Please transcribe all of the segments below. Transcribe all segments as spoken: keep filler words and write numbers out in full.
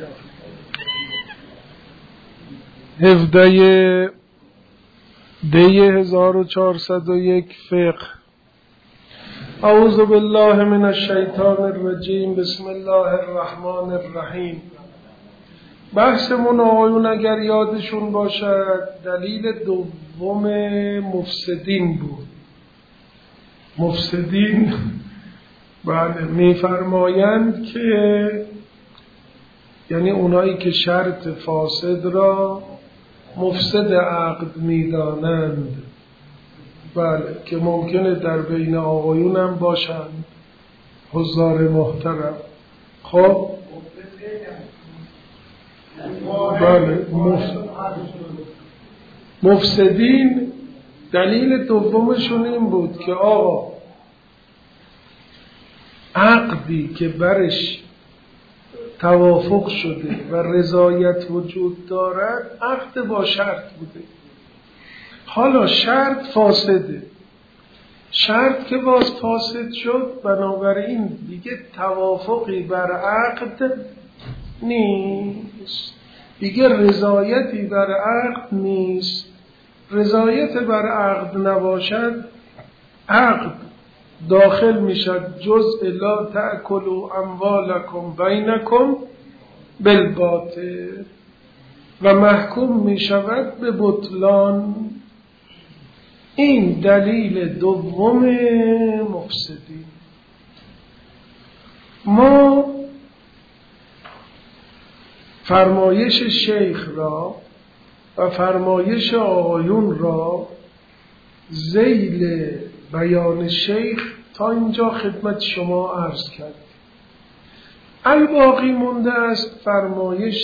هفده دی هزار و چهارصد و یک فقه. اعوذ بالله من الشیطان الرجیم. بسم الله الرحمن الرحیم. بحثمون آقایون اگر یادشون باشد دلیل دوم مفسدین بود. مفسدین بله میفرمایند که یعنی اونایی که شرط فاسد را مفسد عقد میدانند، بله که ممکنه در بین آقایون هم باشند حضار محترم. خب بله مفسدین دلیل دومشون این بود که آقا عقدی که برش توافق شده و رضایت وجود دارد عقد با شرط بوده، حالا شرط فاسده. شرط که باز فاسد شد بنابراین دیگه توافقی بر عقد نیست، دیگه رضایتی بر عقد نیست. رضایت بر عقد نباشد عقد داخل میشد جزء لا تأکلوا اموالکم بینکم بالباطل و محکوم میشود به بطلان. این دلیل دوم مفسدین. ما فرمایش شیخ را و فرمایش آقایون را ذیل بیان شیخ تا اینجا خدمت شما عرض کرد. الباقی مونده است فرمایش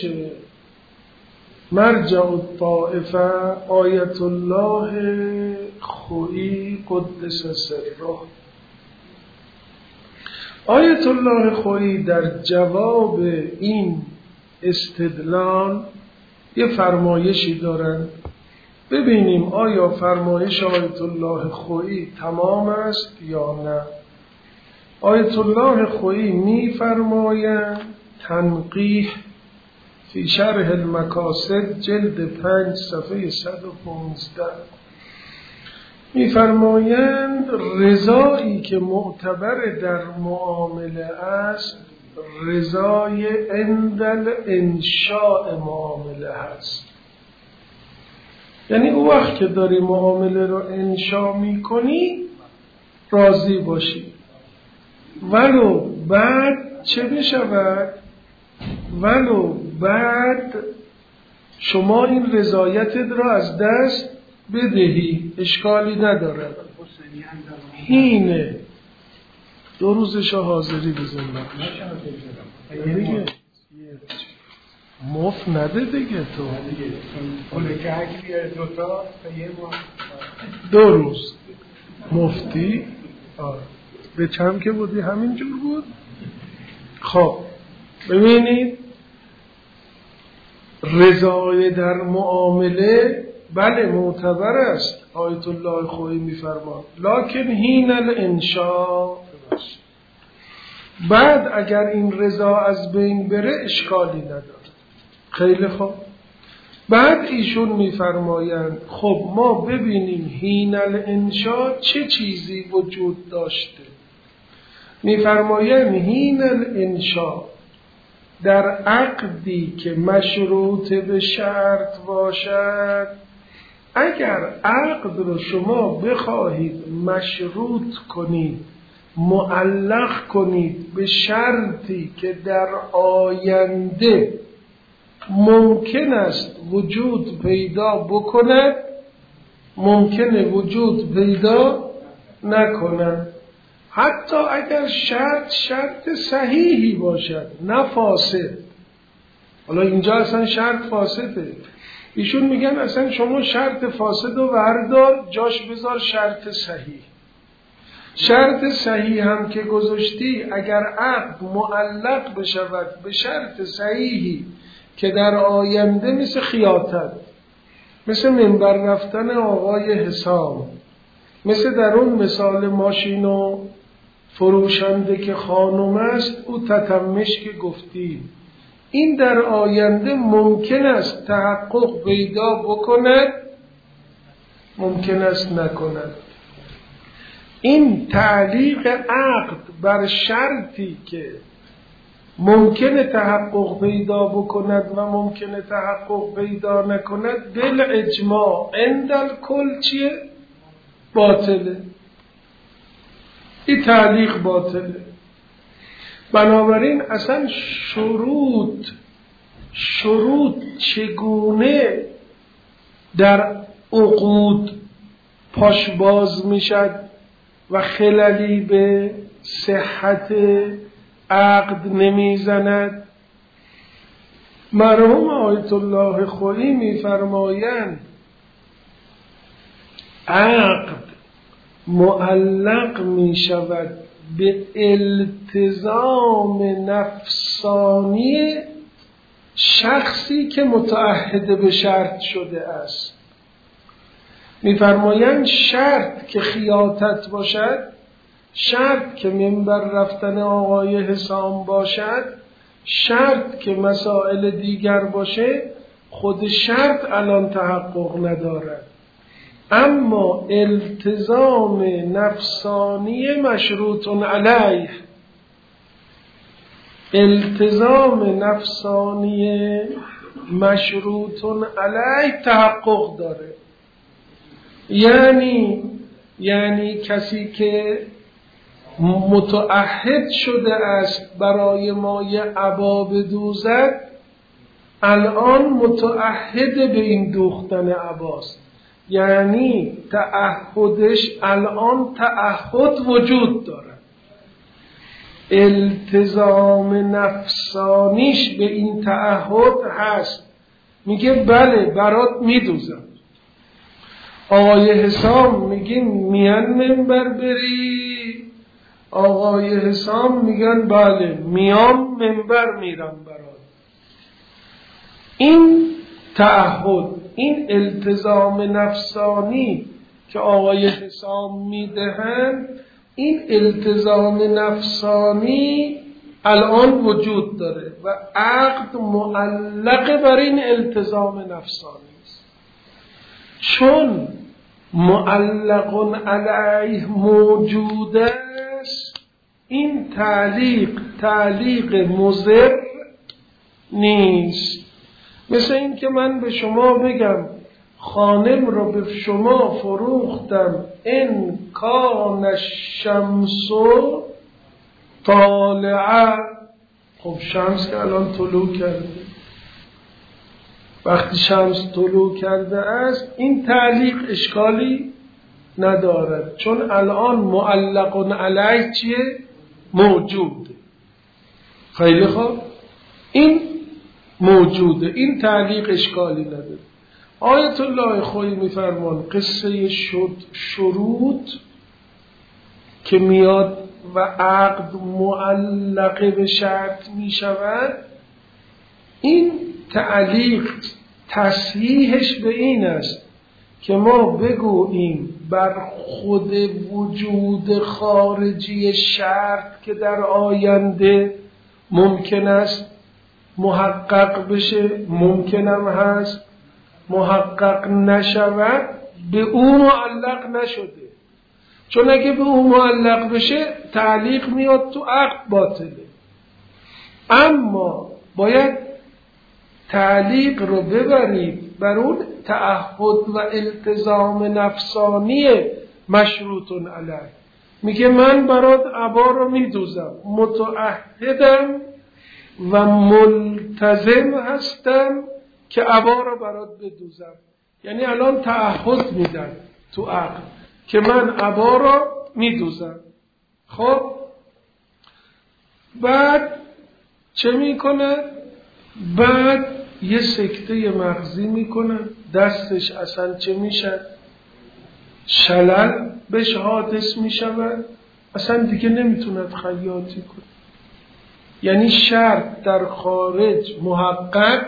مرجع الطائفه آیت الله خویی قدس سره. آیت الله خویی در جواب این استدلال یه فرمایشی دارند. ببینیم آیا فرمایش آیت الله خویی تمام است یا نه. آیت الله خویی می فرمایند تنقیح فی شرح المقاصد جلد پنج صفحه صد و پانزده می فرمایند رضایی که معتبر در معامله است رضای عند انشاء معامله هست. یعنی اون وقت که داری معامله رو انشا میکنی راضی باشی، ولو بعد چه بشود؟ ولو بعد شما این رضایتت رو از دست بدهی اشکالی نداره. اینه دو روزش حاضری بزنم دیگه مفت نده دیگه تو دو روز مفتی آه. به چم که بودی همین جور بود. خب ببینید رضای در معامله بله معتبر است. آیت الله خویی میفرماد لکن هین الانشاء، بعد اگر این رضا از بین بره اشکالی نداره. خیلی خوب. بعد ایشون میفرمایند خب ما ببینیم هین الانشاء چه چیزی وجود داشته. میفرمایند هین الانشاء در عقدی که مشروط به شرط باشد، اگر عقد رو شما بخواهید مشروط کنید معلق کنید به شرطی که در آینده ممکن است وجود پیدا بکند ممکنه وجود پیدا نکند، حتی اگر شرط شرط صحیحی باشد نه فاسد. حالا اینجا اصلا شرط فاسده، ایشون میگن اصلا شما شرط فاسد رو بردار جاش بذار شرط صحیح. شرط صحیح هم که گذاشتی اگر عقد معلق بشود به شرط صحیحی که در آینده مثل خیاطت، مثل منبر رفتن آقای حسام، مثل در اون مثال ماشین و فروشنده که خانم است او تتمش که گفتی این در آینده ممکن است تحقق پیدا بکند، ممکن است نکند. این تعلیق عقد بر شرطی که ممکنه تحقق پیدا بکند و ممکنه تحقق پیدا نکند بالاجماع عند الکل چیه؟ باطله. این تعلیق باطله. بنابراین اصلا شروط شروط چگونه در عقود پاش باز میشد و خللی به صحت عقد نمیزند. مرحوم آیت الله خویی میفرمایند عقد معلق میشود به التزام نفسانی شخصی که متعهد به شرط شده است. میفرمایند شرط که خیاطت باشد، شرط که منبر رفتن آقای حسام باشد، شرط که مسائل دیگر باشه، خود شرط الان تحقق ندارد، اما التزام نفسانی مشروط علیه، التزام نفسانی مشروط علیه تحقق داره. یعنی یعنی کسی که متعهد شده است برای مایه عبا بدوزد، الان متعهد به این دوختن عباست. یعنی تعهدش الان تعهد وجود دارد، التزام نفسانیش به این تعهد هست. میگه بله برات میدوزم. آقای حسام میگه میان منبر بری، آقای حسام میگن بله میام منبر میرم برات. این تعهد، این التزام نفسانی که آقای حسام میدهند، این التزام نفسانی الان وجود داره و عقد معلق بر این التزام نفسانی است. چون معلق علیه موجود است، این تعلیق تعلیق مضر نیست. مثل این که من به شما بگم خانم رو به شما فروختم، ان کان الشمس طالعه. خب شمس که الان طلوع کرده، وقتی شمس طلوع کرده است این تعلیق اشکالی ندارد، چون الان معلق علیه چیه؟ موجوده. خیلی خوب، این موجوده، این تعلیق اشکالی نداره. آیت الله خویی میفرمان قصه شد شروط که میاد و عقد معلق به شرط میشود، این تعلیق تصحیحش به این است که ما بگوییم بر خود وجود خارجی شرط که در آینده ممکن است محقق بشه، ممکنم هست محقق نشود، به او معلق نشده. چون اگه به او معلق بشه تعلیق میاد تو عقد باطله. اما باید تعلیق رو ببرید بر اون تعهد و التزام نفسانی مشروط علیه. میگه من برات عبا رو میدوزم، متعهدم و ملتزم هستم که عبا رو برات بدوزم. یعنی الان تعهد میدن تو عقد که من عبا رو میدوزم. خب بعد چه میکنه؟ بعد یه سکته مغزی میکنه، دستش اصلا چه میشه؟ شلل بهش حادث میشود، اصلا دیگه نمیتوند خیاطی کنه. یعنی شرط در خارج محقق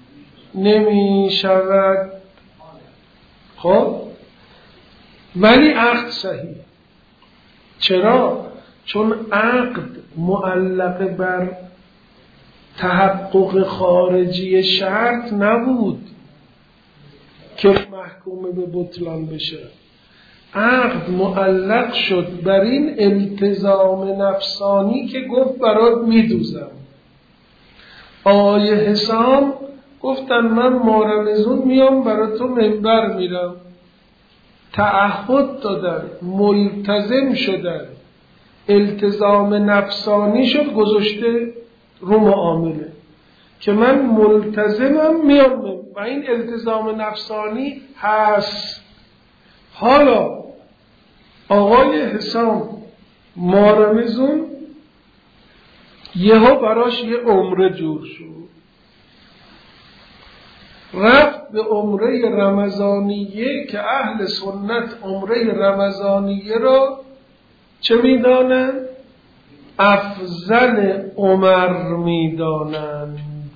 نمیشود. خب ولی عقد صحیح. چرا؟ چون عقد معلق بر تحقق خارجی شرط نبود که محکوم به بطلان بشه. عقد معلق شد بر این التزام نفسانی که گفت برات میدوزم. آقای حسام گفتن من مارمزون میام برای تو منبر میرم، تعهد دادن، ملتزم شدن، التزام نفسانی شد گذاشته رو معامله که من ملتزمم میام و این التزام نفسانی هست. حالا آقای حسام مارمزون یهو براش یه عمره جور شد، رفت به عمره رمضانیه که اهل سنت عمره رمضانیه را چه میدانند؟ افضل عمر میدانند.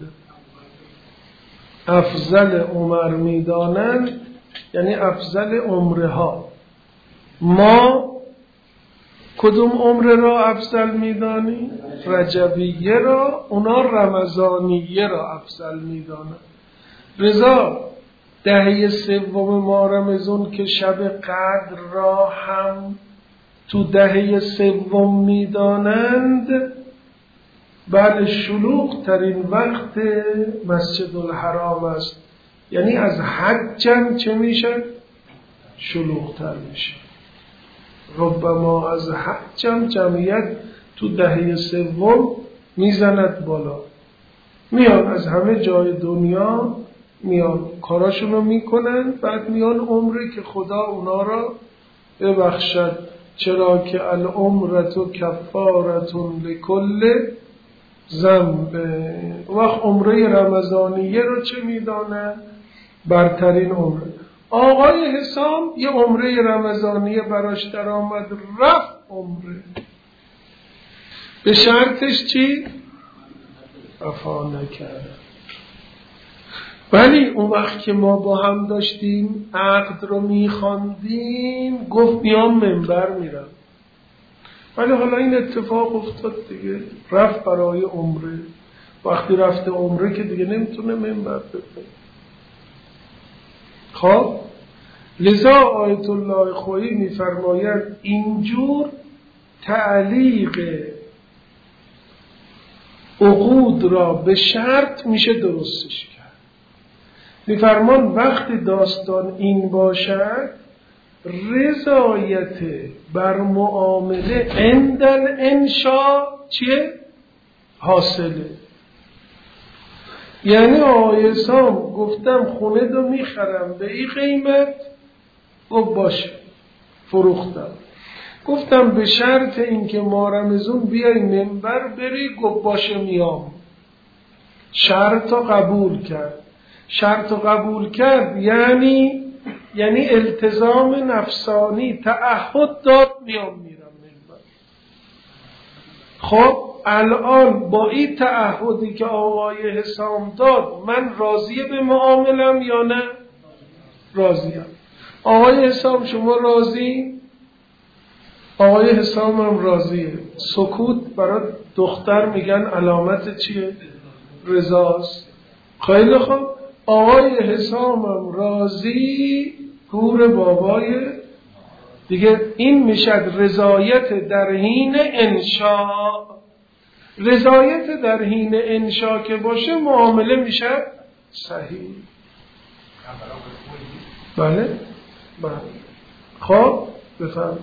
افضل عمر میدانند یعنی افضل عمره ها. ما کدوم عمره را افضل میدانیم؟ رجبیه را، اونا رمضانیه را افضل میدانند. رضا دهه سوم ماه رمضان که شب قدر را هم تو دهه سوم میدانند، بله شلوغ ترین وقت مسجد الحرام است، یعنی از حجم چه میشه؟ شلوغ تر میشه. ربما از حجم جمعیت تو دهه سوم میزند بالا، میان از همه جای دنیا میان کاراشون رو میکنن، بعد میان عمره که خدا اونا را ببخشد، چرا که العمرة کفارة لکل ذنب. وقت عمره رمضانیه رو چه میدانن؟ برترین عمره. آقای حسام یه عمره رمضانیه براش در آمد، رفت عمره به شرطش چی؟ وفا نکرد. ولی اون وقت که ما با هم داشتیم عقد رو میخواندیم گفت بیام منبر میرم، ولی حالا این اتفاق افتاد دیگه، رفت برای عمره. وقتی رفته عمره که دیگه نمیتونه منبر بکنه. خب لذا آیت الله خویی میفرماید اینجور تعلیق عقود را به شرط میشه درستش کرد. میفرمان وقتی داستان این باشد رضایت بر معامله عند الانشاء چیه؟ حاصله. یعنی آقای حسام گفتم خونه دو میخرم به این قیمت، گفت باشه فروختم. گفتم به شرط اینکه ما رمضان بیای منبر بری، گفت باشه میام. شرط رو قبول کرد. شرط رو قبول کرد یعنی یعنی التزام نفسانی، تعهد داد میام میرم منبر. خب الان با این تعهدی که آقای حسام داد من راضیه به معاملم یا نه؟ راضیم. آقای حسام شما راضی؟ آقای حسام هم راضیه. سکوت برای دختر میگن علامت چیه؟ رضاست. خیلی خوب، آقای حسام هم راضی، گور بابای دیگه. این میشد رضایت در حین انشاء. رضایت در حین انشاء که باشه معامله میشه صحیح. بله بله. خب بفهم.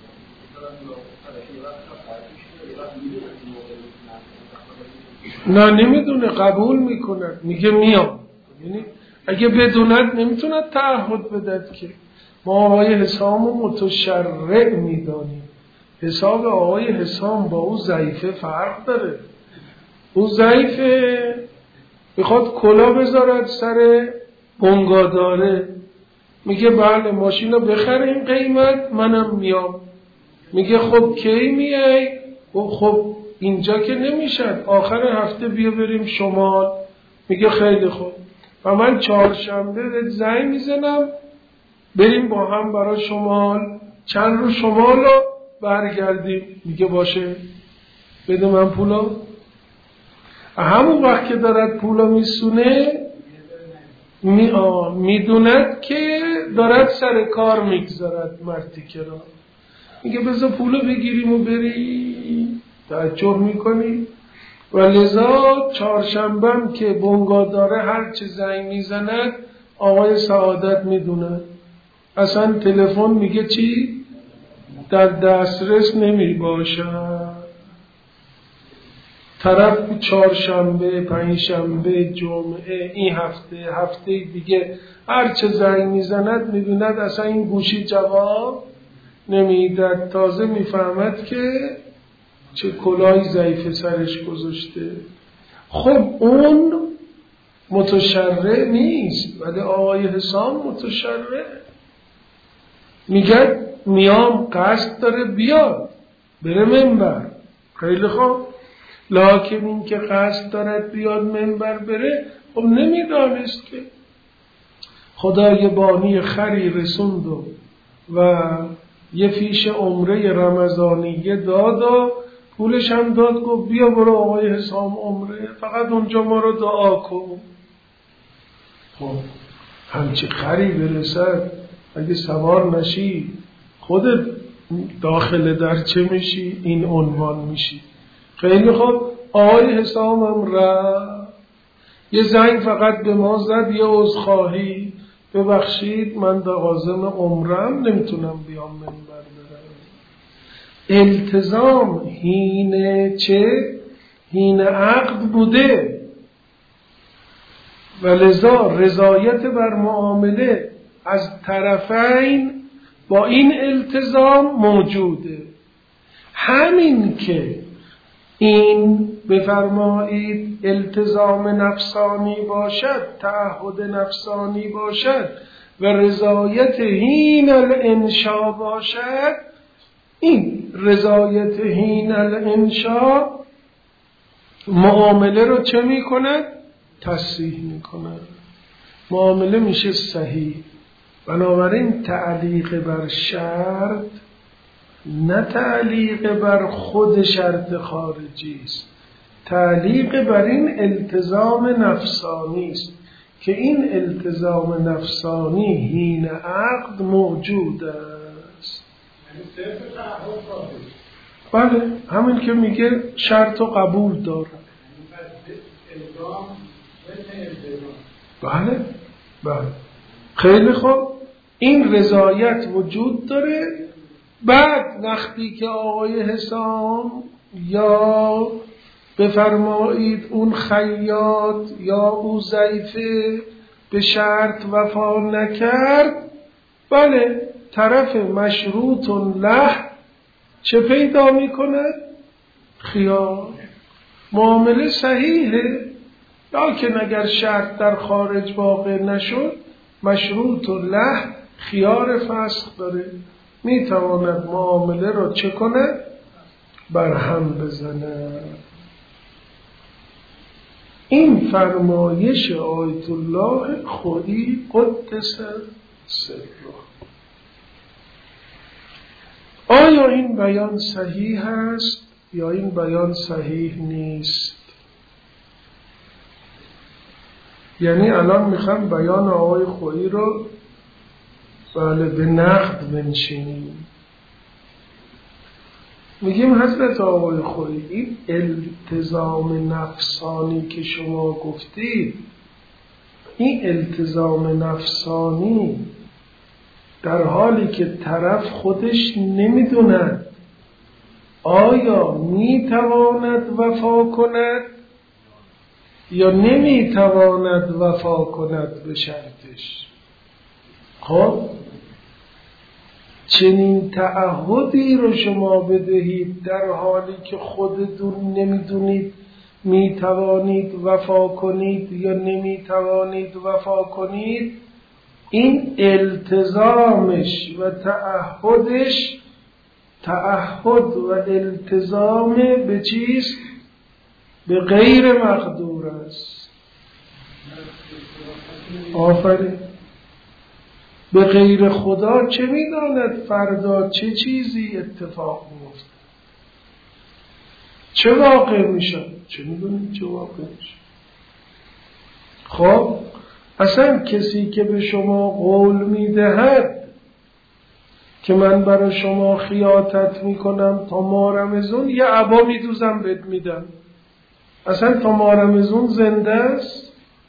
نه نمیدونه، قبول میکنه، میگه میام. یعنی اگه بدوند نمیتوند تعهد بدد که. ما آقای حسام متشرع میدانیم. حساب آقای حسام با او ضعیفه فرق داره. او ضعیفه بخواد کلا بذارد سر بنگاداره، میگه بله ماشین رو بخره این قیمت منم میام. میگه خب کی میای؟ خب اینجا که نمیشد، آخر هفته بیا بریم شمال. میگه خیلی خوب و من چهارشنبه بهت زنگ میزنم بریم با هم برای شمال، چند روز شمال رو برگردیم. میگه باشه بده من پولا. همون وقت که دارد پولو میسونه می میدوند که دارد سر کار میگذارد مرتیکه را، میگه بذار پولو بگیریم و بری. تعجب میکنی؟ و لذا چهارشنبهم که بنگاه داره هر چه زنگ میزند آقای سعادت میدونه، اصلا تلفن میگه چی؟ در دسترس نمی باشد. طرف چهارشنبه، پنجشنبه، جمعه، این هفته، هفته دیگه هر چه زنگ میزند میبیند اصلا این گوشی جواب نمیداد. تازه میفهمد که چه کلاهی ضعیف سرش گذاشته. خب اون متشرع نیست، ولی آقای حسام متشرع. میگه میام قصد داره بیاد بره منبر، خیلی خوب، لکن این که قصد دارد بیاد منبر بره، خب نمیدانست که خدای بانی خری رسوند و, و یه فیش عمره رمضانیه داد و پولش هم داد، گفت بیا برو آقای حسام عمره، فقط اونجا ما رو دعا کن. خب همچی خری برسد اگه سوار نشی خودت داخل در چه میشی؟ این عنوان میشی. خیلی خوب، آقای حسام هم رفت، یه زنگ فقط به ما زد، یه عذرخواهی، ببخشید من به عازم عمرم نمیتونم بیام منبر برم. التزام هینه چه؟ هینه عقد بوده و لذا رضایت بر معامله از طرفین با این التزام موجوده. همین که این بفرمایید التزام نفسانی باشد، تعهد نفسانی باشد و رضایت هین الانشا باشد، این رضایت هین الانشا معامله رو چه می کند؟ تصحیح می کند. معامله میشه صحیح. بنابراین تعلیق بر شرط نه تعلیق بر خود شرط خارجی است، تعلیق بر این التزام نفسانی است که این التزام نفسانی حین عقد موجود است. بله، همین که میگه شرط و قبول داره. بله بله، خیلی خوب، این رضایت وجود داره. بعد وقتی که آقای حسام یا بفرمایید اون خیاط یا او ضعیفه به شرط وفا نکرد، بله، طرف مشروط له چه پیدا میکنه؟ خیار. معامله صحیحه، لکن اگر شرط در خارج واقع نشد مشروط له خیار فسخ داره، میتواند معامله را چه کنه؟ برهم بزنه. این فرمایش آیت الله خویی قدس سره. آیا این بیان صحیح است یا این بیان صحیح نیست؟ یعنی الان میخوام بیان آقای خویی رو بله به نقد بنشینیم. میگیم حضرت آقای خویی، این التزام نفسانی که شما گفتید، این التزام نفسانی در حالی که طرف خودش نمیدوند آیا میتواند وفا کند یا نمیتواند وفا کند به شرطش. خب چنین تعهدی رو شما بدهید در حالی که خودتون نمیدونید میتوانید وفا کنید یا نمیتوانید وفا کنید، این التزامش و تعهدش تعهد و التزام به چیست؟ به غیر مقدور است. آفرین. به غیر خدا چه میداند فردا چه چیزی اتفاق میفته؟ چه واقع میشه؟ چه میدونیم چه واقع میشه؟ خب اصلا کسی که به شما قول میدهد که من برای شما خیاطت میکنم تا ماه رمضان یه عبا میدوزم بهت میدم، اصلا تا ماه رمضان زنده است؟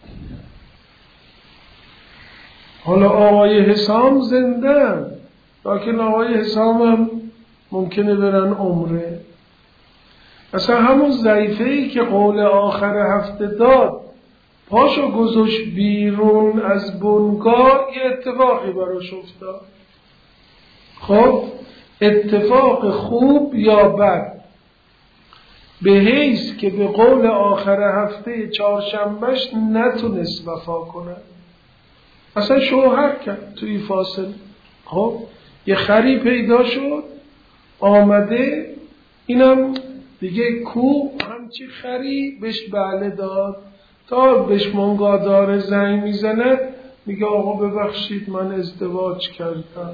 حالا آقای حسام زنده هم، لیکن آقای حسام هم ممکنه برن عمره. اصلا همون ضعیفه‌ای که قول آخر هفته داد پاشو گذاشت بیرون از بنگاه، یه اتفاقی براش افتاد. خب اتفاق خوب یا بد؟ به حیث که به قول آخر هفته چهارشنبهش نتونست وفا کنه، اصلا شوهر کرد توی فاصله. خب یه خری پیدا شد آمده، اینم دیگه کو همچی خری بهش بله داد، تا بهش منگادار زنگ میزند میگه آقا ببخشید من ازدواج کردم.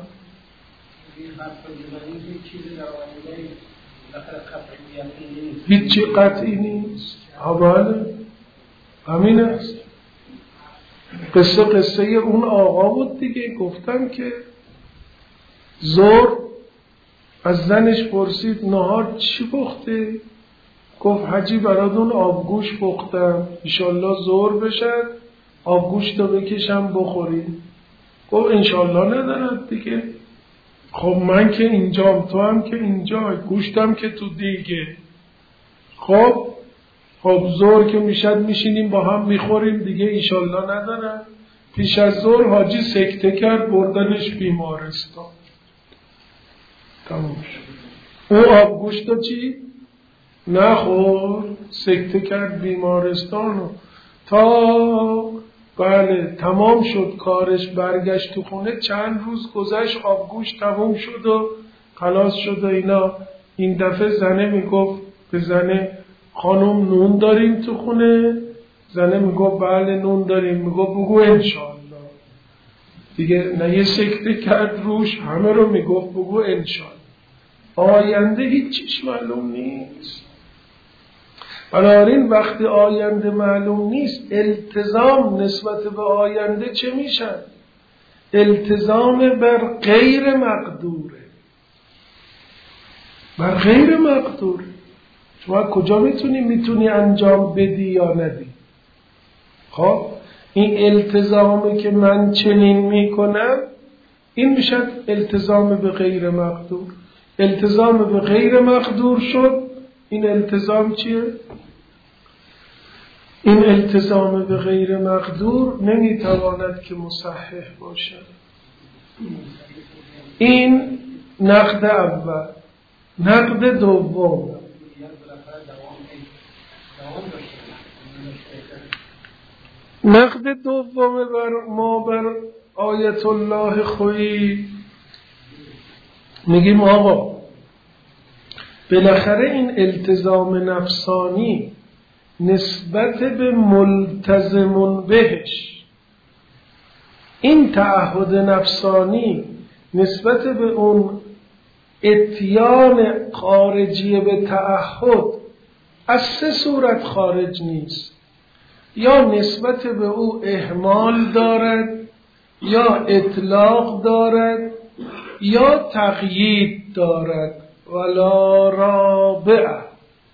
هیچی قطعی نیست. بله همین است. قصه قصه اون آقا بود دیگه. گفتم که زور از زنش پرسید نهار چی پخته؟ گفت حجی براتون آبگوش پختم، انشالله زور بشد آبگوش تا بکشم بخورید. گفت انشالله ندارد دیگه. خب من که اینجام، تو هم که اینجا، گوشتم که تو دیگه. خب خب زور که میشد میشینیم با هم میخوریم دیگه، انشالله ندارد. پیش از زور حاجی سکته کرد بردنش بیمارستان. تموم شد. او آبگوشتا چی؟ نخور، سکته کرد بیمارستان. تا بله تمام شد کارش، برگشت تو خونه. چند روز گذشت آبگوش تمام شد و خلاص شد و اینا. این دفعه زنه میگفت به زنه خانم نون داریم تو خونه؟ زنه میگفت بله نون داریم. میگفت بگو انشالله دیگه. نه یه سکته کرد روش، همه رو میگفت بگو انشالله. آینده هیچیش معلوم نیست. بنابراین وقتی آینده معلوم نیست، التزام نسبت به آینده چه میشه؟ التزام بر غیر مقدوره. بر غیر مقدوره. شما کجا میتونی میتونی انجام بدی یا ندی؟ خب این التزامی که من چنین میکنم این میشه التزام به غیر مقدور. التزام به غیر مقدور شد. این التزام چیه؟ این التزام به غیر مقدور نمیتواند که مصحح باشد. این نقد اول. نقد دوم، نقد دوم بر ما بر آیت الله خویی میگیم آقا بالاخره این التزام نفسانی نسبت به ملتزمون بهش، این تعهد نفسانی نسبت به اون اتیان خارجی به تعهد از سه صورت خارج نیست. یا نسبت به او اهمال دارد، یا اطلاق دارد، یا تقیید دارد. ولا رابعه.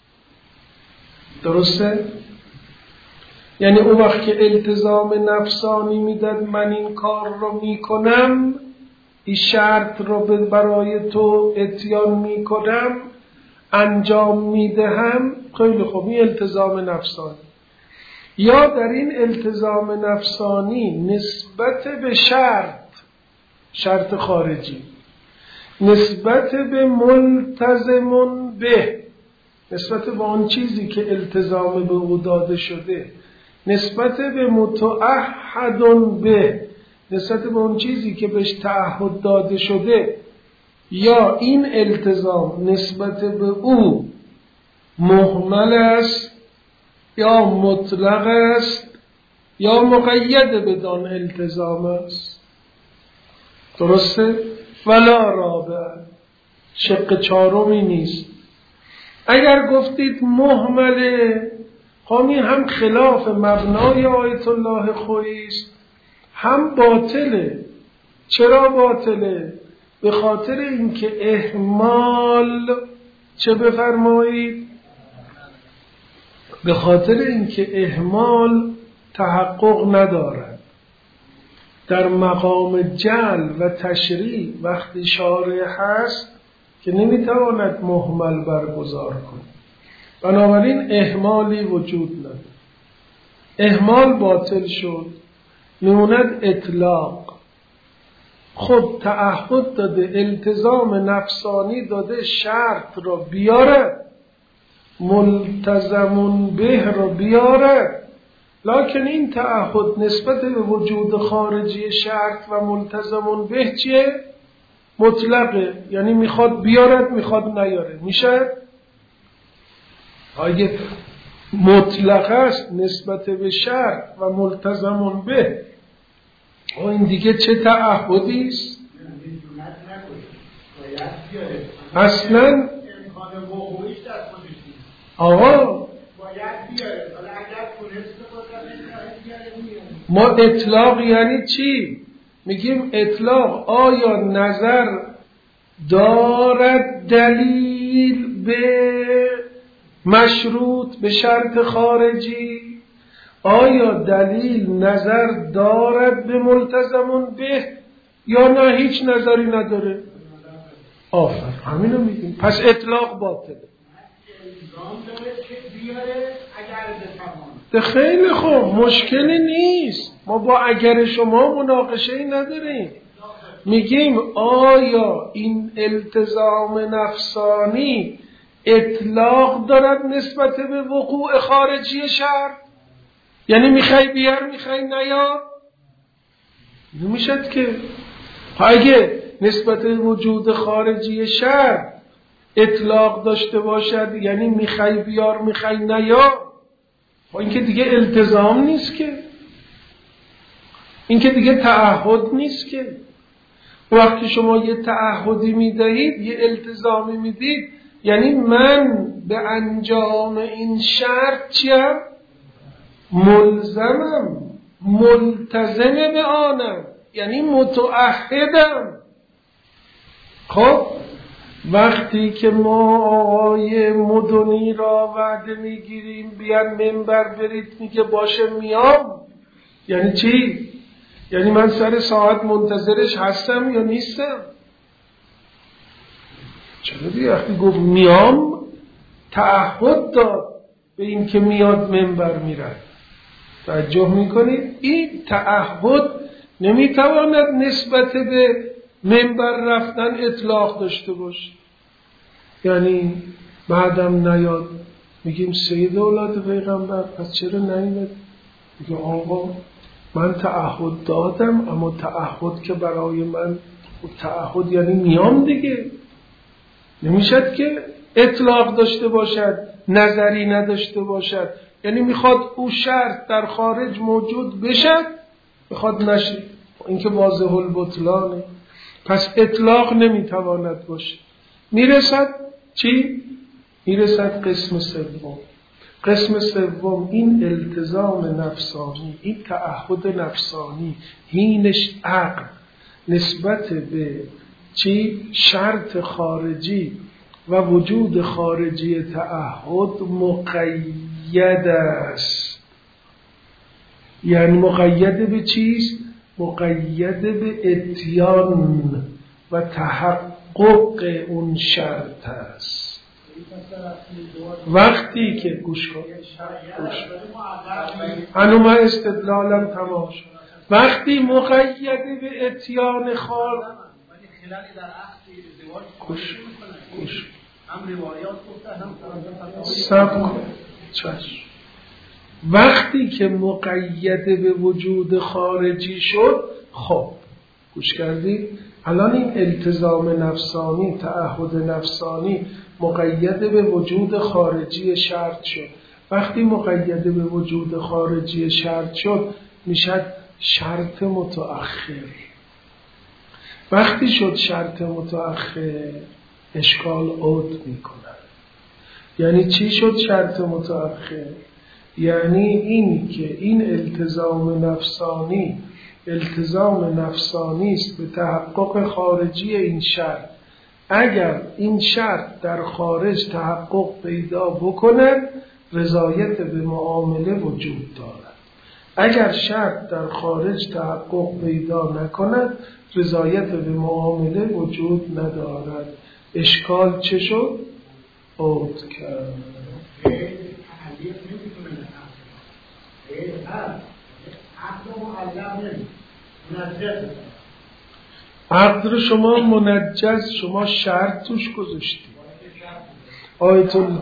درسته؟ یعنی اون وقت که التزام نفسانی میداد من این کار رو میکنم، این شرط رو برای تو اتیان میکنم، انجام میدهم، خیلی خوب، این التزام نفسانی. یا در این التزام نفسانی نسبت به شرط، شرط خارجی، نسبت به ملتزمون به، نسبت به آن چیزی که التزام به او داده شده، نسبت به متعهدون به، نسبت به اون چیزی که بهش تعهد داده شده، یا این التزام نسبت به او مهمل است یا مطلق است یا مقید بدان التزام است. درسته؟ ولا رابع، شق چهارمی نیست. اگر گفتید مهمله، همین هم خلاف مبنای آیت الله خویی است، هم باطله. چرا باطله؟ به خاطر اینکه اهمال چه بفرمایید؟ به خاطر اینکه اهمال تحقق ندارد. در مقام جعل و تشریع وقتی شارع هست که نمیتواند مهمل برگزار کنه، بنابراین اهمالی وجود نداره. اهمال باطل شد، میموند اطلاق. خب تعهد داده، التزام نفسانی داده، شرط را بیارد، ملتزمون به را بیارد، لکن این تعهد نسبت به وجود خارجی شرط و ملتزمون به چیه؟ مطلقه، یعنی میخواد بیارد میخواد نیاره. میشه؟ اگه مطلق است نسبت به شرط و ملتزمون به، این دیگه چه تعهدی است؟ اصلا آقا ما اطلاق یعنی چی؟ میگیم اطلاق آیا نظر دارد دلیل به مشروط به شرط خارجی؟ آیا دلیل نظر دارد به ملتزمون به، یا نه هیچ نظری نداره؟ آفر همینو میگیم. پس اطلاق باطله. ده خیلی خوب، مشکلی نیست، ما با اگر شما مناقشه ای نداریم. میگیم آیا این التزام نفسانی اطلاق دارد نسبت به وقوع خارجی شرط؟ یعنی میخوای بیار میخوای نیار؟ نمیشد که. اگه نسبت به وجود خارجی شرط اطلاق داشته باشد، یعنی میخوای بیار میخوای نیار، این که دیگه التزام نیست که، این که دیگه تعهد نیست که. وقتی شما یه تعهدی میدهید، یه التزامی میدید، یعنی من به انجام این شرط چیم؟ ملزمم، ملتزم به آنم، یعنی متعهدم. خب وقتی که ما آقای مدنی را وعده میگیریم بیان منبر برید، میگه باشه میام، یعنی چی؟ یعنی من سر ساعت منتظرش هستم یا نیستم؟ چرا دیگه وقتی گفت میام تعهد داد به این که میاد منبر میرد. توجه میکنید؟ این تعهد نمیتواند نسبت به منبر رفتن اطلاق داشته باشه. یعنی بعدم نیاد، میگیم سید اولاد پیغمبر پس چرا نیاد؟ میگه آقا من تعهد دادم، اما تعهد که برای من تعهد یعنی میام دیگه. نمیشد که اطلاق داشته باشد نظری نداشته باشد، یعنی میخواد او شرط در خارج موجود بشد میخواد نشه، این که واضح البطلانه. پس اطلاق نمیتواند باشه. میرسد چی؟ میرسد قسم سوم. قسم سوم این التزام نفسانی، این تعهد نفسانی، هینش عقل نسبت به چی؟ شرط خارجی و وجود خارجی تعهد مقید است. یعنی مقید به چیست؟ مقید به اتیان و تحقق اون شرط است. وقتی که گوش کن هنو من استدلالم تمام شد. وقتی مقید به اتیان خال گوش گوش سب کن چشم. وقتی که مقید به وجود خارجی شد، خب گوش کردی؟ الان این التزام نفسانی، تعهد نفسانی مقید به وجود خارجی شرط شد. وقتی مقید به وجود خارجی شرط شد میشد شرط متأخر. وقتی شد شرط متأخر اشکال عود میکنه. یعنی چی شد شرط متأخر؟ یعنی این که این التزام نفسانی التزام نفسانی است به تحقق خارجی این شرط. اگر این شرط در خارج تحقق پیدا بکند رضایت به معامله وجود دارد. اگر شرط در خارج تحقق پیدا نکند رضایت به معامله وجود ندارد. اشکال چه شد؟ عود کرد. عقد رو شما منجز، شما شرط توش گذاشتی. آیت الله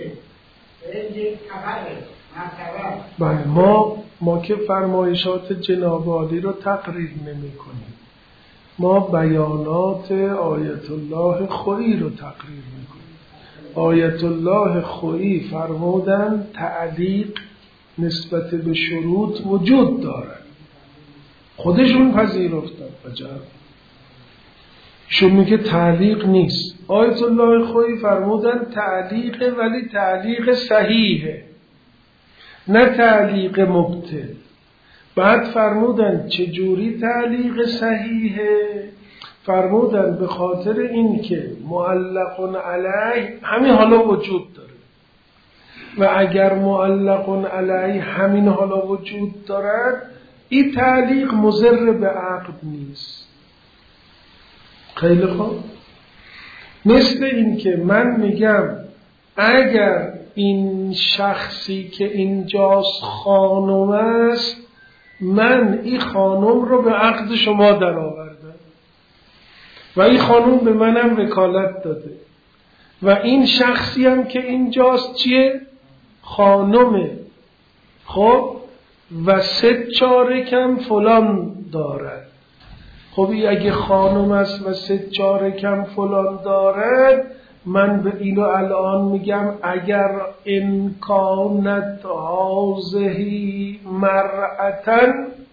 بله ما ما که فرمایشات جناب عالی رو تقریر نمی کنیم، ما بیانات آیت الله خویی رو تقریر می کنیم. آیت الله خویی فرمودن تعلیق نسبت به شروط وجود دارد، خودشون پذیرفتن. عجب. شون میگه تعلیق نیست. آیت الله خویی فرمودن تعلیقه ولی تعلیق صحیحه نه تعلیق مبطل. بعد فرمودن چجوری تعلیق صحیحه؟ فرمودن به خاطر این که معلق علیه همین حالا وجود داره و اگر معلق علیه همین حالا وجود دارد این تعلیق مضر به عقد نیست. خیلی خوب. مثل این که من میگم اگر این شخصی که اینجاست خانم است، من این خانم رو به عقد شما در آوردم و این خانم به منم وکالت داده و این شخصی هم که اینجاست چیه؟ خانمه. خب و سه چارکم فلان دارد. خب اگه خانم است و سه چارکم فلان دارد، من به اینو الان میگم اگر امکانت هازهی مرأتن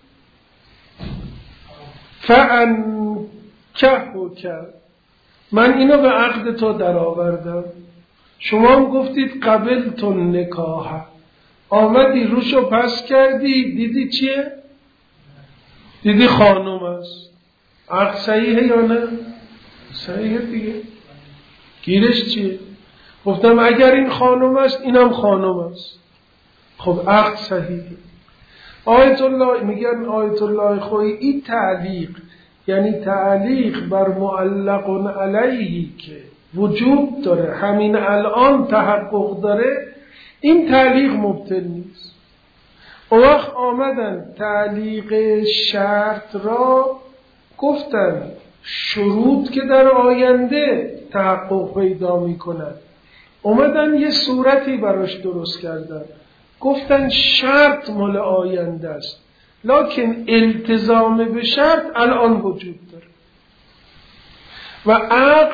فانکحک، من اینو به عقد تو در آوردم، شما هم گفتید قبلتون نکاح، آمدی روشو پس کردی دیدی چیه؟ دیدی خانم است. عقد صحیحه یا نه؟ صحیحه دیگه. گیرش چیه؟ گفتم اگر این خانم است اینم خانم است. خب عقد صحیحه. آیت الله میگن آیت الله خویی این تعلیق یعنی تعلیق بر معلق علیهی که وجود داره همین الان تحقق داره، این تعلیق مبطل نیست. اون وقت آمدن تعلیق شرط را گفتن شروط که در آینده تحقق پیدا می کند، اومدن یه صورتی براش درست کردن، گفتن شرط مال آینده است لکن التزام به شرط الان وجود داره و عقد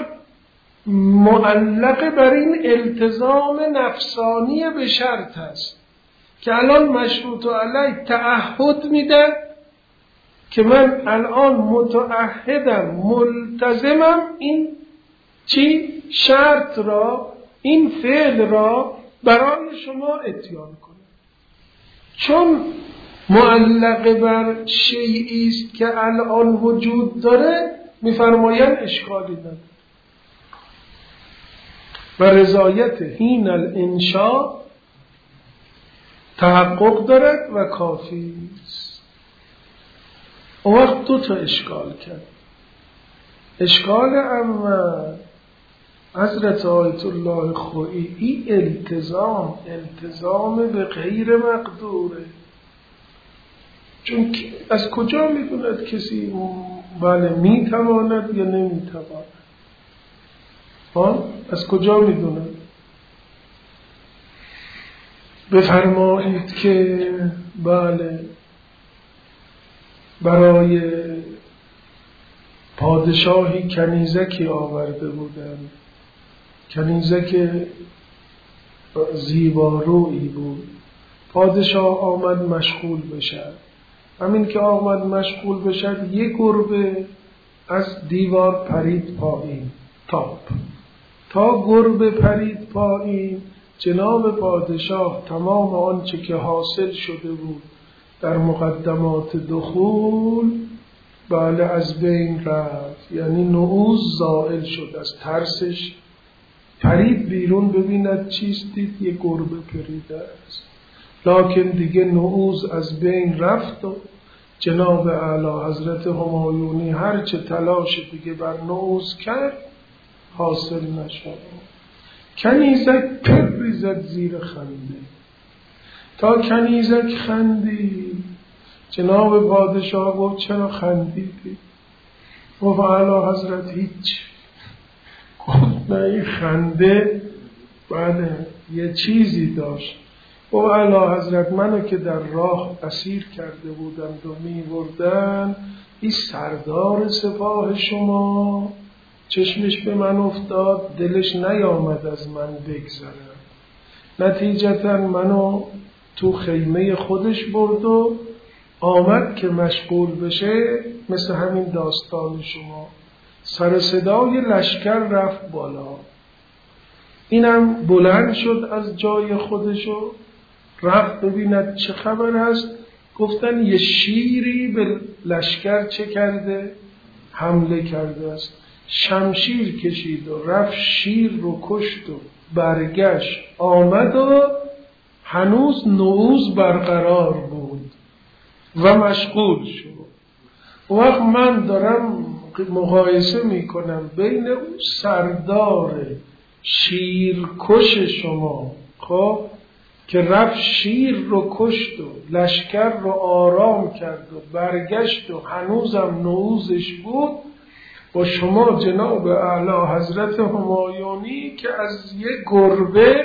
معلق بر این التزام نفسانی به شرط است که الان مشروط علیه تعهد میده که من الان متعهدم ملتزمم این چی؟ شرط را، این فعل را برای شما اتیان کنم. چون معلق بر شیئی است که الان وجود داره، میفرمایند اشکالی نداره و رضایت حین الانشاء تحقق دارد و کافی است. اون وقت دو تا اشکال کرد. اشکال اول حضرت آیت الله خویی این التزام التزام به غیر مقدوره، چون از کجا میدوند کسی بله میتواند یا نمیتواند؟ ها از کجا میدوند؟ بفرمایید که بله برای پادشاهی کنیزکی آورده بودند، کنیزک زیبارویی بود. پادشاه آمد مشغول بشد، همین که آمد مشغول بشد یک گربه از دیوار پرید پایین. تاپ تا گربه پرید پایین جناب پادشاه تمام آنچه که حاصل شده بود در مقدمات دخول بله از بین رفت، یعنی نعوذ زائل شد، از ترسش پرید بیرون ببیند چیست، دید یه گربه پریده است، لکن دیگه نعوذ از بین رفت و جناب اعلی حضرت همایونی هرچه تلاش دیگه بر نعوذ کرد حاصل نشد. کنیزک پری زد زیر خنده. تا کنیزک خندی جناب پادشاه گفت چرا خندیدی؟ گفت اعلی حضرت هیچ. گفت نه این خنده بله یه چیزی داشت. گفت اعلی حضرت منو که در راه اسیر کرده بودند و می بردن، این سردار سپاه شما چشمش به من افتاد، دلش نیامد از من بگذرم، نتیجتا منو تو خیمه خودش برد و آمد که مشغول بشه، مثل همین داستان شما سر صدای لشکر رفت بالا. اینم بلند شد از جای خودشو رفت ببیند چه خبر است. گفتن یه شیری به لشکر چه کرده؟ حمله کرده است. شمشیر کشید و رفت شیر رو کشت و برگشت آمد و هنوز نعوذ برقرار بود و مشغول شد. وقت من دارم مقایسه میکنم بین اون سردار شیرکش شما خب که رفت شیر رو کشت و لشکر رو آرام کرد و برگشت و هنوزم نعوذش بود، با شما جناب اعلی حضرت همایونی که از یک گربه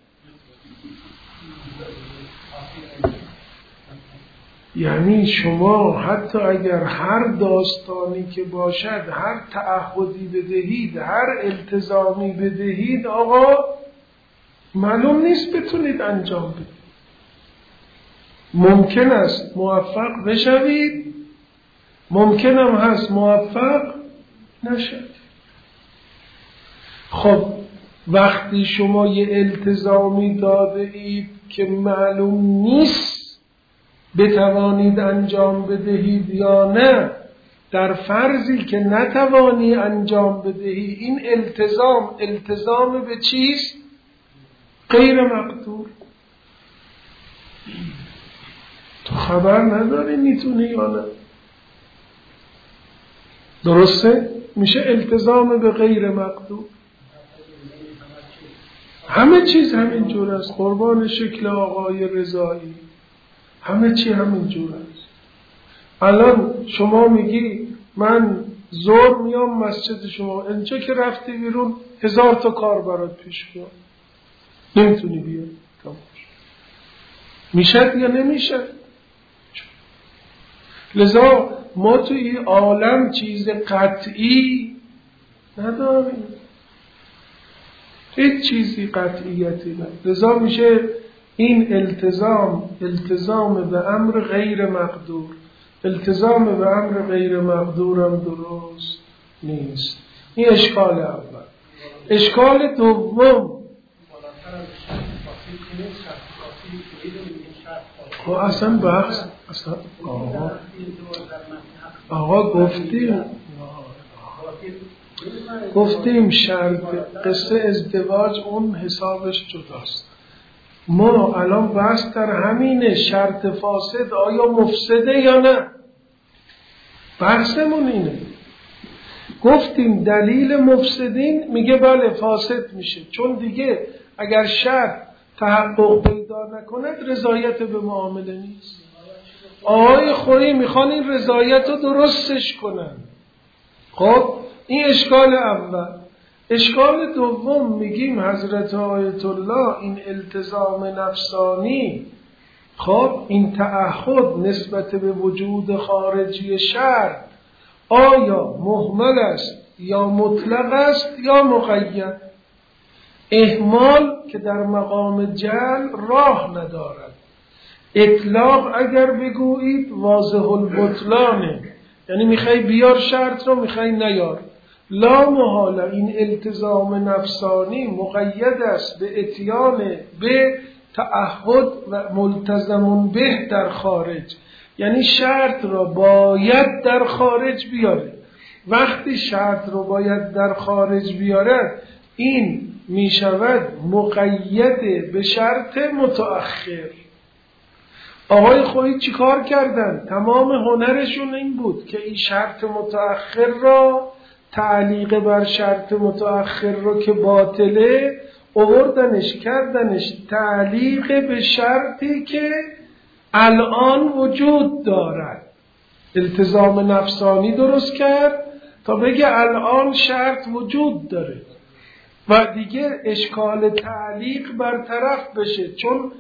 یعنی شما حتی اگر هر داستانی که باشد، هر تعهدی بدهید، هر التزامی بدهید، آقا معلوم نیست بتونید انجام بدید. ممکن است موفق بشوید، ممکن هم هست موفق نشد. خب وقتی شما یه التزامی داده اید که معلوم نیست بتوانید انجام بدهید یا نه، در فرضی که نتوانی انجام بدهی، این التزام التزام به چیست؟ غیر مقدور. تو خبر نداری میتونی یا نه. درسته؟ میشه التزام به غیر مقدور. همه چیز همین جور است. قربان شکل آقای رضایی، همه چی همین جور است. الان شما میگی من ظهر میام مسجد شما، اینجا که رفتی بیرون هزار تا کار برات پیش بیاد، نمیتونی بیای. میشد یا نمیشد؟ لذا ما توی عالم چیز قطعی نداریم، هیچ چیزی قطعیتی نداره. لذا میشه این التزام التزام به امر غیر مقدور. التزام به امر غیر مقدور هم درست نیست. این اشکال اول. اشکال دوم، خب اصلا بحث اصلا آقا آقا گفتیم گفتیم شرط قصه ازدواج اون حسابش جداست. ما الان بحث در همینه، شرط فاسد آیا مفسده یا نه. بحثمون اینه. گفتیم دلیل مفسدین میگه بله فاسد میشه، چون دیگه اگر شرط تحقق پیدا نکند رضایت به معامله نیست. آقای خوری میخوان این رضایت رو درستش کنن. خب این اشکال اول. اشکال دوم میگیم حضرت آیت الله این التزام نفسانی، خب این تعهد نسبت به وجود خارجی شرط آیا مهمل است یا مطلق است یا مقید؟ اهمال که در مقام جعل راه ندارد. اطلاق اگر بگویید واضح البطلانه، یعنی میخوای بیار شرط رو، میخوای نیار. لا محاله این التزام نفسانی مقید است به اتیان به تعهد و ملتزم به در خارج، یعنی شرط را باید در خارج بیاره. وقتی شرط را باید در خارج بیارد این می شود مقید به شرط متأخر. آقای خویی چی کار کردن؟ تمام هنرشون این بود که این شرط متأخر را تعلیق بر شرط متأخر را که باطله آوردنش کردنش تعلیق به شرطی که الان وجود دارد. التزام نفسانی درست کرد تا بگه الان شرط وجود داره و دیگه اشکال تعلیق برطرف بشه، چون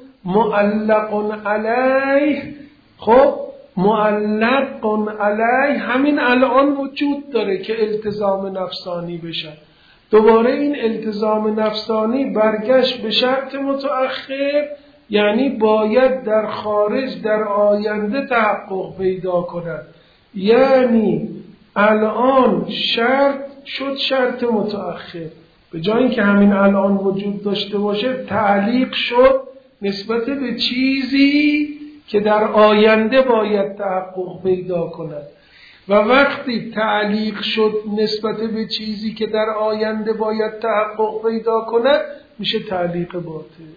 معلق علیه، خب معلق علیه همین الان وجود داره که التزام نفسانی بشه. دوباره این التزام نفسانی برگشت به شرط متأخر، یعنی باید در خارج در آینده تحقق پیدا کند، یعنی الان شرط شد شرط متأخر، به جای اینکه همین الان وجود داشته باشه تعلیق شد نسبت به چیزی که در آینده باید تحقق پیدا کند. و وقتی تعلیق شد نسبت به چیزی که در آینده باید تحقق پیدا کند میشه تعلیق باطل.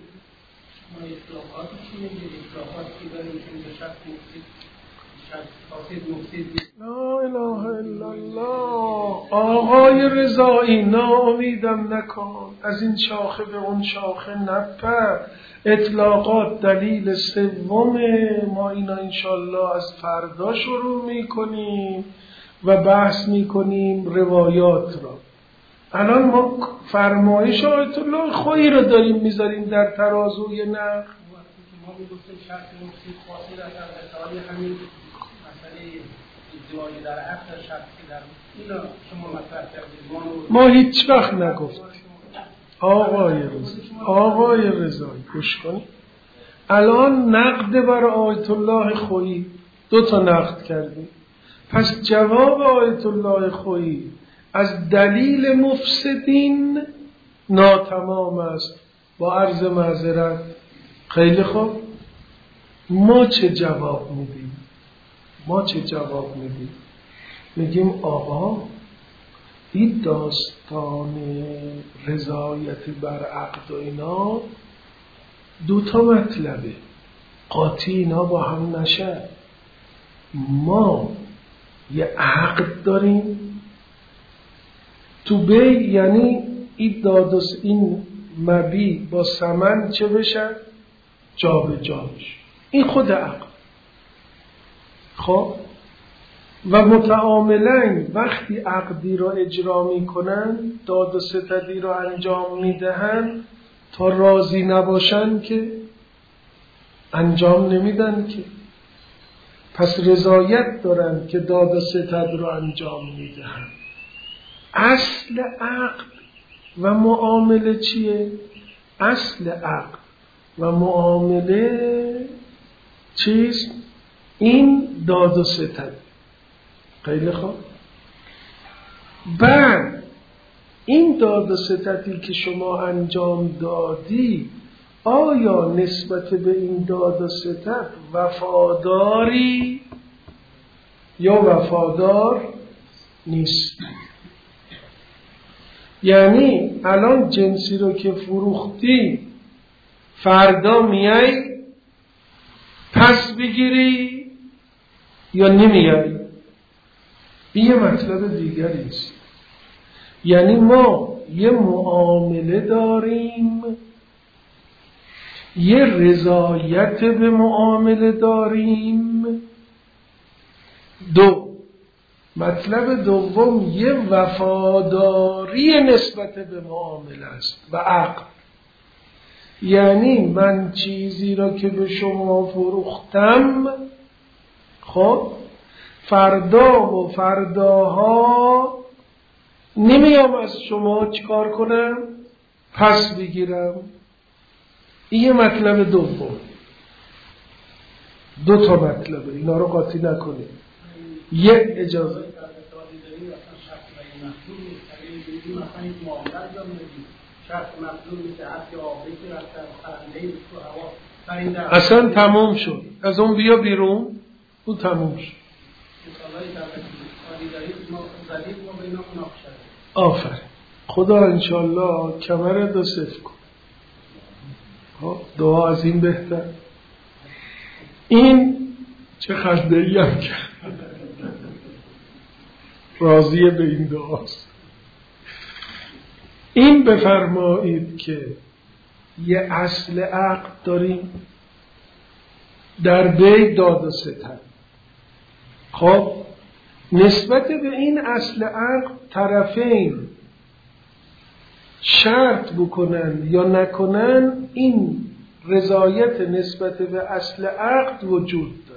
ما اطلاقاتی چی میگیم؟ اطلاقاتی که داریم که به شرط مفسد شرط فاسد مفسد. لا اله الا الله. آقای رضایی ناامیدم نکن، از این شاخه به اون شاخه نپر. اطلاقات دلیل سوم ما اینا انشالله از فردا شروع میکنیم و بحث میکنیم روایات را. الان ما فرمایش آیت الله خویی رو داریم میذاریم در ترازوی نقل. ما میگفتیم شرط مفسد فاسد در ارتباط همین مسئله ازدواج در عقد شرط که در اینا شما مطرح کردید ما هیچ وقت نگفتیم. آقای رضایی آقای رضایی گوش کنید، الان نقد بر آیت الله خویی دو تا نقد کردیم، پس جواب آیت الله خویی از دلیل مفسدین ناتمام است. با عرض معذرت خیلی خوب، ما چه جواب میدیم؟ ما چه جواب میدیم؟ میگیم آقا این داستان رضایت بر عقد و اینا دو تا مطلبه، قاطی اینا با هم نشه. ما یه عقد داریم تو بی، یعنی این دادس این مبی با ثمن چه بشه؟ جا به جا بشه، این خود عقد. خب و متعاملین وقتی عقدی را اجرا می کنن داد و ستدی را انجام می دهن تا راضی نباشن که انجام نمیدن که، پس رضایت دارن که داد و ستد را انجام می دهن. اصل عقد و معامله چیه؟ اصل عقد و معامله چیست؟ این داد و ستد. خیلی خوب، بعد این داد و ستدی که شما انجام دادی آیا نسبت به این داد و ستد وفاداری یا وفادار نیست؟ یعنی الان جنسی رو که فروختی فردا میای پس بگیری یا نمیای؟ این یه مطلب دیگری است. یعنی ما یه معامله داریم، یه رضایت به معامله داریم. دو، مطلب دوم یه وفاداری نسبت به معامله است و عقد. یعنی من چیزی را که به شما فروختم، خب فردا و فرداها نمیام از شما چیکار کنم؟ پس بگیرم. این یه مطلب دوم. دو تا مطلبه، اینا رو قاطی نکنید. یک اجازه مثلا یک معامله انجام بدید، شخص مظلوم مثل عبد آبی که رفتن پرنده تو هوا بر این در اصلا تمام شد، از اون بیا بیرون، اون تمام شد. مثالای دولتی دارید ما زدید ما به اینا مناقشه داریم. آفرین. خدا انشالله کمرت رو صفر کن. دعا از این بهتر. این چه خنده‌ای هم کرد، راضیه به این دعاست. این بفرمایید که یه اصل عقد داریم در بین داد و ستد. خب نسبت به این اصل عقد طرفین شرط بکنن یا نکنن، این رضایت نسبت به اصل عقد وجود داره.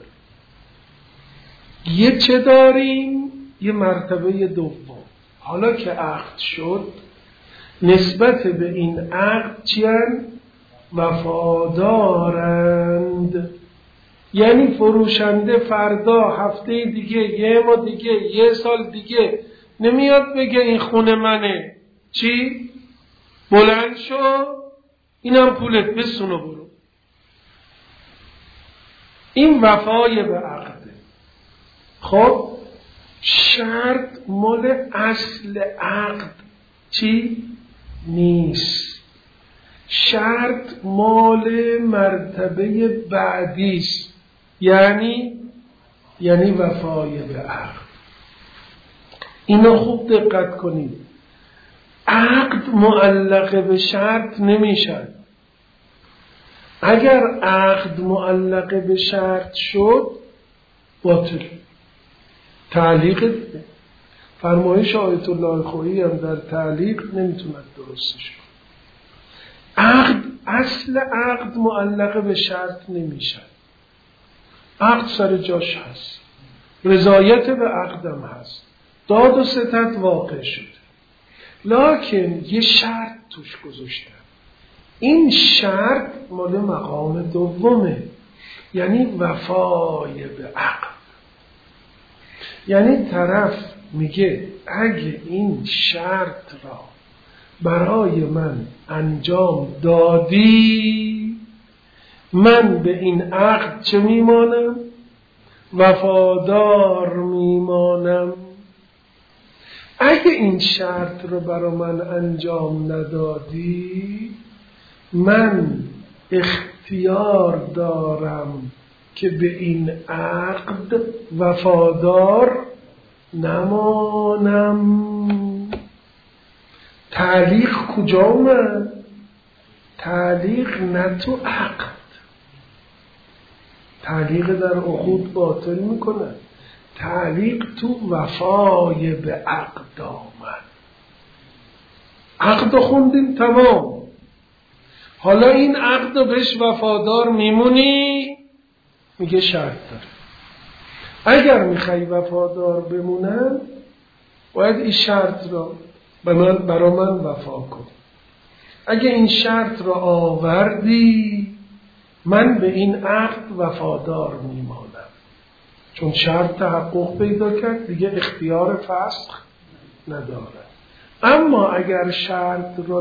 یه چه داریم؟ یه مرتبه دوم. حالا که عقد شد، نسبت به این عقد چیان؟ وفادارند. یعنی فروشنده فردا، هفته دیگه، یه ماه دیگه، یه سال دیگه نمیاد بگه این خونه منه. چی؟ بلند شو، اینم پولت، بسونو برو. این وفای به عقده. خب شرط مال اصل عقد چی؟ نیست. شرط مال مرتبه بعدیست. یعنی یعنی وفای به عقد. اینو خوب دقت کنید. عقد معلق به شرط نمیشد. اگر عقد معلق به شرط شد باطل. تعلیق دیده. فرمایش آیت الله خویی هم در تعلیق نمیتوند درستش کنه. عقد، اصل عقد معلق به شرط نمیشد. عقد سر جاش هست، رضایت به عقدم هست، داد و ستد واقع شده، لکن یه شرط توش گذاشتن. این شرط مال مقام دومه، یعنی وفای به عقد. یعنی طرف میگه اگه این شرط را برای من انجام دادی، من به این عقد چه میمانم؟ وفادار میمانم. اگه این شرط رو برای من انجام ندادی، من اختیار دارم که به این عقد وفادار نمانم. تعلیق کجا اومد؟ تعلیق نه تو عقد. تعلیق در عقود باطل میکنه. تعلیق تو وفای به عقد آمد. عقد خوندیم تمام. حالا این عقد بهش وفادار میمونی؟ میگه شرط داره. اگر میخوای وفادار بمونم، باید این شرط را برای من وفا کن. اگه این شرط را آوردی، من به این عقد وفادار میمانم. چون شرط تحقق پیدا کرد، دیگه اختیار فسخ نداره. اما اگر شرط را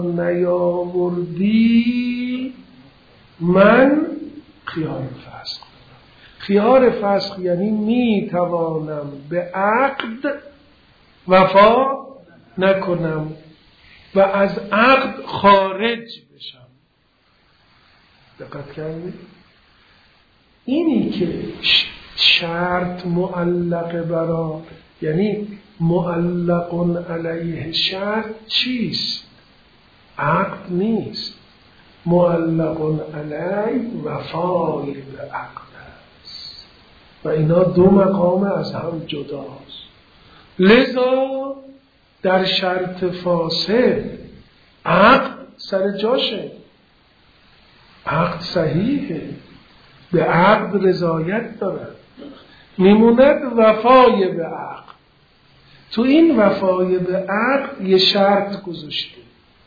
نیاوردی، من خیار فسخ دارم. خیار فسخ یعنی میتوانم به عقد وفا نکنم و از عقد خارج بشم. دقت کردید؟ اینی که شرط معلق برا، یعنی معلق علیه شرط چیست؟ عقد نیست. معلق علیه وفای به عقد است و اینا دو مقام از هم جداست. لذا در شرط فاسد عقد سر جاشه، عقد صحیحه، به عقد رضایت داره، میموند وفای به عقد. تو این وفای به عقد یه شرط گذاشته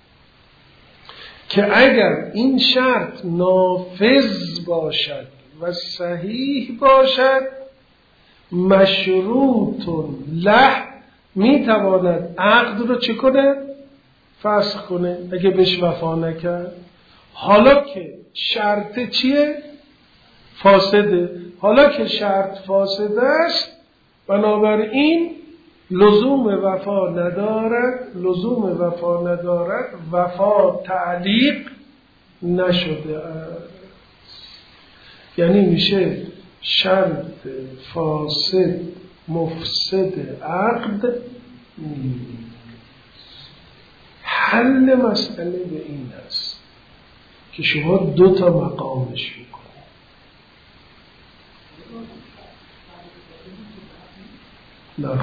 که اگر این شرط نافذ باشد و صحیح باشد، مشروط له میتواند عقد رو چه کنه؟ فسخ کنه اگه بهش وفا نکرد. حالا که شرط چیه؟ فاسده. حالا که شرط فاسده است، بنابراین لزوم وفا ندارد، لزوم وفا ندارد، وفا تعلیق نشده است. یعنی میشه شرط فاسد مفسد عقد نیست. حل مسئله به این است که شما دو تا مقامش بکنید. نه.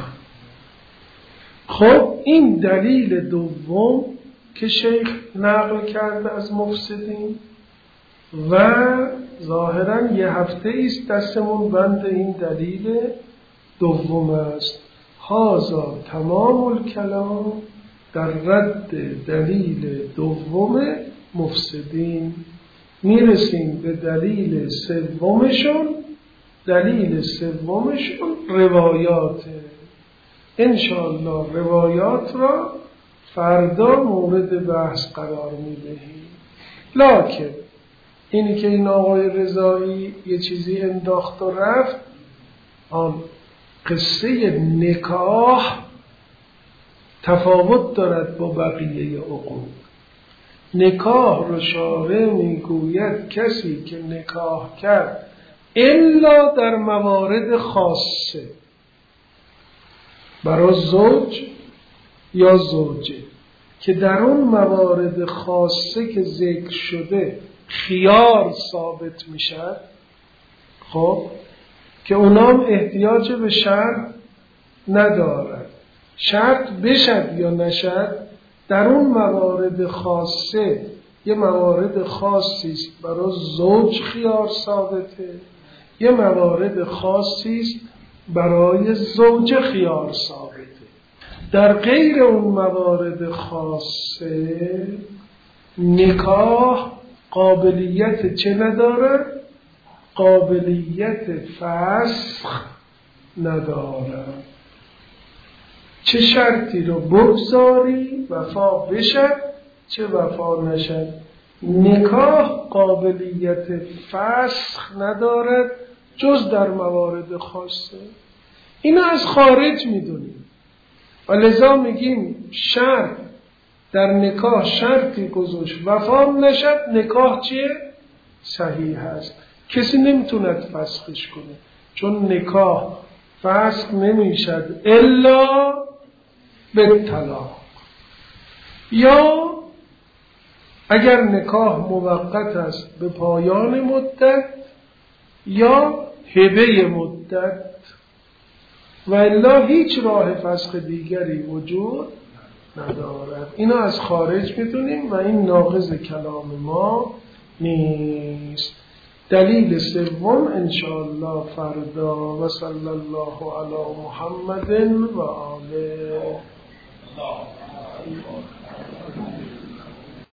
خب این دلیل دوم که شیخ نقل کرده از مفسدین و ظاهرا یه هفته ایست دستمون بند این دلیل دوم است. هازا تمام الکلام در رد دلیل دوم مفسدین. میرسیم به دلیل سومشون. دلیل سومشون روایاته. انشاءالله روایات را فردا مورد بحث قرار میدهیم. لکن اینی که این آقای رضایی یه چیزی انداخت و رفت، آن قصه نکاح تفاوت دارد با بقیه عقود. نکاح رو شارع میگوید کسی که نکاح کرد الا در موارد خاصه، برای زوج یا زوجه، که در اون موارد خاصه که ذکر شده خیار ثابت میشد، خب که اونام احتیاج به شرط ندارد. شرط بشد یا نشد، در اون موارد خاصه یه موارد خاصی است برای زوج خیار ثابته، یه موارد خاصی است برای زوجه خیار ثابته. در غیر اون موارد خاصه نکاح قابلیت چه نداره؟ قابلیت فسخ نداره. چه شرطی رو بگذاری وفا بشد، چه وفا نشد. نکاح قابلیت فسخ ندارد جز در موارد خاصه. اینو از خارج میدونیم و لذا میگیم شرط در نکاح شرطی گذاشت وفا نشد، نکاح چیه؟ صحیح هست. کسی نمیتوند فسخش کنه، چون نکاح فسخ نمیشد الا به طلاق، یا اگر نکاح موقت است به پایان مدت یا هبه مدت، و الا هیچ راه فسخ دیگری وجود ندارد. اینو از خارج میدونیم و این ناقض کلام ما نیست. دلیل سوم انشاءالله فردا. و صلی الله علی محمد و آله.